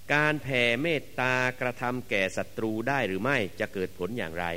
การแผ่เมตตากระทำแก่ศัตรูได้หรือไม่จะเกิดผลอย่างไร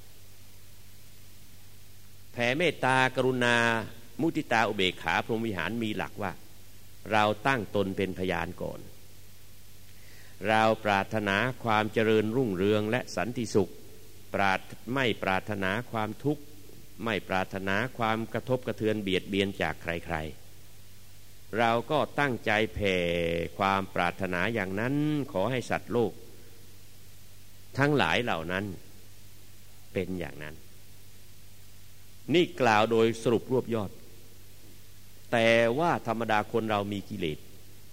แผ่เมตตากรุณามุทิตาอุเบกขาพรหมวิหารมีหลักว่าเราตั้งตนเป็นพยานก่อนเราปรารถนาความเจริญรุ่งเรืองและสันติสุขไม่ปรารถนาความทุกข์ไม่ปรารถนาความกระทบกระเทือนเบียดเบียนจากใครๆเราก็ตั้งใจแผ่ความปรารถนาอย่างนั้นขอให้สัตว์โลกทั้งหลายเหล่านั้นเป็นอย่างนั้นนี่กล่าวโดยสรุปรวบยอดแต่ว่าธรรมดาคนเรามีกิเลส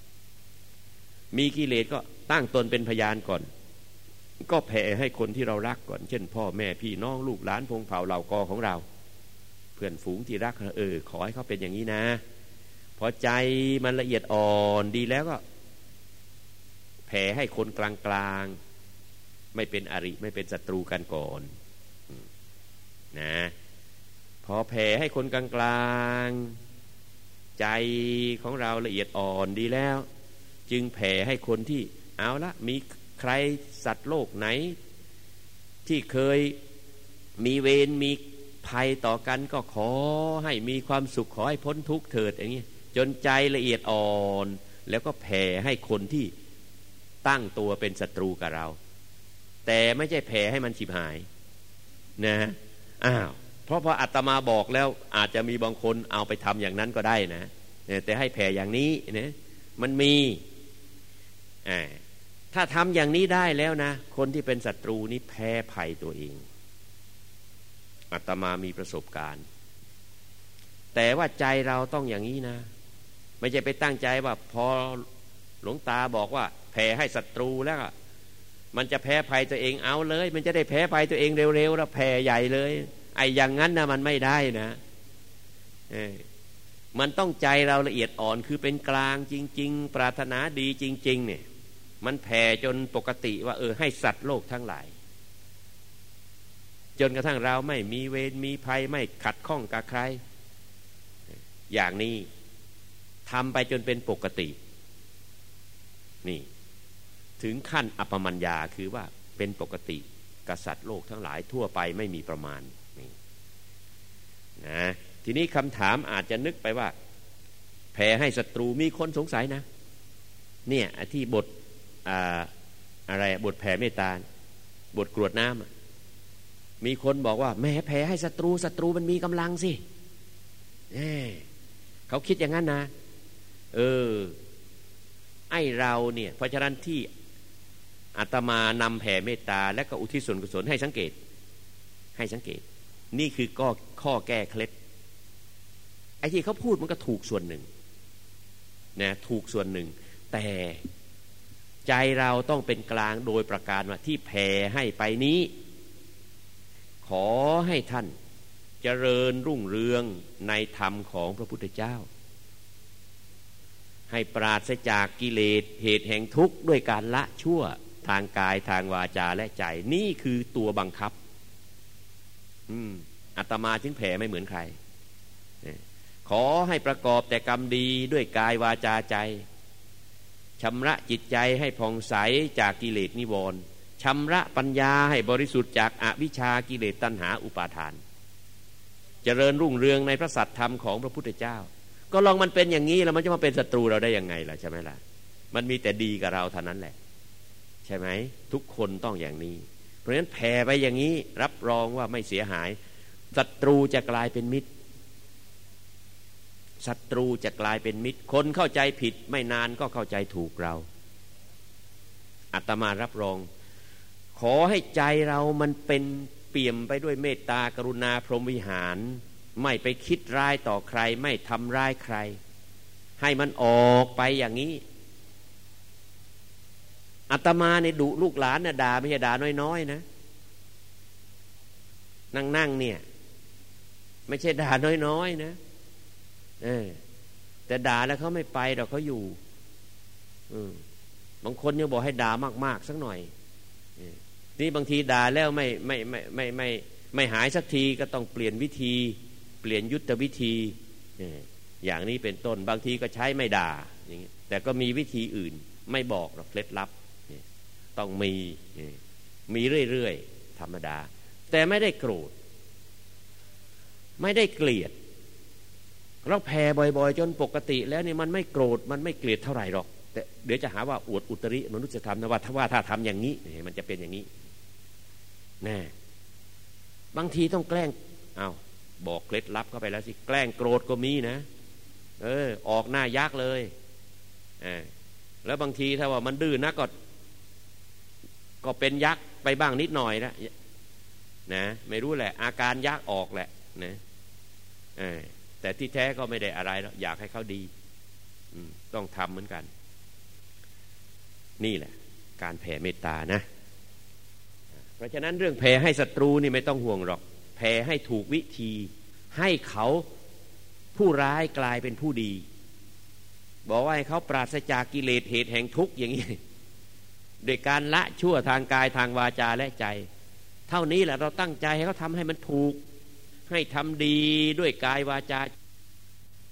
ก็ตั้งตนเป็นพยานก่อนก็แผ่ให้คนที่เรารักก่อนเช่นพ่อแม่พี่น้องลูกหลานพงเผ่าเหล่ากอของเราเพื่อนฝูงที่รักขอให้เขาเป็นอย่างนี้นะพอใจมันละเอียดอ่อนดีแล้วก็แผ่ให้คนกลางๆไม่เป็นอริไม่เป็นศัตรูกันก่อนนะพอแผ่ให้คนกลางๆใจของเราละเอียดอ่อนดีแล้วจึงแผ่ให้คนที่เอาละมีใครสัตว์โลกไหนที่เคยมีเวรมีภัยต่อกันก็ขอให้มีความสุขขอให้พ้นทุกข์เถิดอย่างนี้จนใจละเอียดอ่อนแล้วก็แผ่ให้คนที่ตั้งตัวเป็นศัตรูกับเราแต่ไม่ใช่แผ่ให้มันฉิบหายนะเพราะพออาตมาบอกแล้วอาจจะมีบางคนเอาไปทำอย่างนั้นก็ได้นะแต่ให้แผ่อย่างนี้นะมันมีถ้าทำอย่างนี้ได้แล้วนะคนที่เป็นศัตรูนี้แพ้ภัยตัวเองอาตมามีประสบการณ์แต่ว่าใจเราต้องอย่างนี้นะไม่ใช่ไปตั้งใจว่าพอหลวงตาบอกว่าแผ่ให้ศัตรูแล้วมันจะแพ้ภัยตัวเองเอาเลยมันจะได้แพ้ภัยตัวเองเร็วๆแล้วแผ่ใหญ่เลยไอ้อย่างนั้นนะมันไม่ได้นะมันต้องใจเราละเอียดอ่อนคือเป็นกลางจริงๆปรารถนาดีจริงๆเนี่ยมันแผ่จนปกติว่าให้สัตว์โลกทั้งหลายจนกระทั่งเราไม่มีเวรมีภัยไม่ขัดข้องกับใครอย่างนี้ทำไปจนเป็นปกตินี่ถึงขั้นอัปปมัญญาคือว่าเป็นปกติกับสัตว์โลกทั้งหลายทั่วไปไม่มีประมาณนี่นะทีนี้คำถามอาจจะนึกไปว่าแผ่ให้ศัตรูมีคนสงสัยนะเนี่ยที่บทอะไรบทแผ่เมตตาบทกรวดน้ำมีคนบอกว่าแม่แผ่ให้ศัตรูมันมีกำลังสิเขาคิดอย่างนั้นนะไอเราเนี่ยเพราะฉะนั้นที่อาตมานำแผ่เมตตาและก็อุทิศส่วนกุศลให้สังเกตนี่คือข้อแก้เคล็ดไอ้ที่เขาพูดมันก็ถูกส่วนหนึ่งนะถูกส่วนหนึ่งแต่ใจเราต้องเป็นกลางโดยประการว่าที่แผ่ให้ไปนี้ขอให้ท่านเจริญรุ่งเรืองในธรรมของพระพุทธเจ้าให้ปราศจากกิเลสเหตุแห่งทุกข์ด้วยการละชั่วทางกายทางวาจาและใจนี่คือตัวบังคับอาตมาจึงแผ่ไม่เหมือนใครขอให้ประกอบแต่กรรมดีด้วยกายวาจาใจชำระจิตใจให้ผ่องใสจากกิเลสนิวรณ์ชำระปัญญาให้บริสุทธิ์จากอวิชชากิเลสตัณหาอุปาทานเจริญรุ่งเรืองในพระสัตธรรมของพระพุทธเจ้าก็ลองมันเป็นอย่างนี้แล้วมันจะมาเป็นศัตรูเราได้ยังไงล่ะใช่ไหมล่ะมันมีแต่ดีกับเราเท่านั้นแหละใช่ไหมทุกคนต้องอย่างนี้เพราะฉะนั้นแผ่ไปอย่างนี้รับรองว่าไม่เสียหายศัตรูจะกลายเป็นมิตรศัตรูจะกลายเป็นมิตรคนเข้าใจผิดไม่นานก็เข้าใจถูกเราอาตมารับรองขอให้ใจเรามันเป็นเปี่ยมไปด้วยเมตตากรุณาพรหมวิหารไม่ไปคิดร้ายต่อใครไม่ทำร้ายใครให้มันออกไปอย่างนี้อาตมาเนี่ยดุลูกหลานน่ะด่าไม่ใช่ด่าน้อยๆนะนั่งเนี่ยไม่ใช่ด่าน้อยๆนะแต่ด่าแล้วเขาไม่ไปหรอกเขาอยู่บางคนยังบอกให้ด่ามากๆสักหน่อยนี่บางทีด่าแล้วไม่หายสักทีก็ต้องเปลี่ยนวิธีเปลี่ยนยุทธวิธีอย่างนี้เป็นต้นบางทีก็ใช้ไม่ด่าอย่างนี้แต่ก็มีวิธีอื่นไม่บอกหรอกเคล็ดลับต้องมีเรื่อยๆธรรมดาแต่ไม่ได้โกรธไม่ได้เกลียดเราแผ่บ่อยๆจนปกติแล้วนี่มันไม่โกรธมันไม่เกลียดเท่าไหร่หรอกแต่เดี๋ยวจะหาว่าอวดอุตริมนุษยธรรมนะว่าถ้าทำอย่างนี้มันจะเป็นอย่างนี้แน่บางทีต้องแกล้งบอกเคล็ดลับเข้าไปแล้วสิแกล้งโกรธก็มีนะออกหน้ายักษ์เลยแล้วบางทีถ้าว่ามันดื้อนักก็เป็นยักษ์ไปบ้างนิดหน่อยนะไม่รู้แหละอาการยักษ์ออกแหละนะแต่ที่แท้ก็ไม่ได้อะไรแล้วอยากให้เขาดีต้องทำเหมือนกันนี่แหละการแผ่เมตตานะเพราะฉะนั้นเรื่องแผ่ให้ศัตรูนี่ไม่ต้องห่วงหรอกแผ่ให้ถูกวิธีให้เขาผู้ร้ายกลายเป็นผู้ดีบอกว่าให้เขาปราศจากกิเลสเหตุแห่งทุกข์อย่างนี้โดยการละชั่วทางกายทางวาจาและใจเท่านี้แหละเราตั้งใจให้เขาทำให้มันถูกให้ทำดีด้วยกายวาจา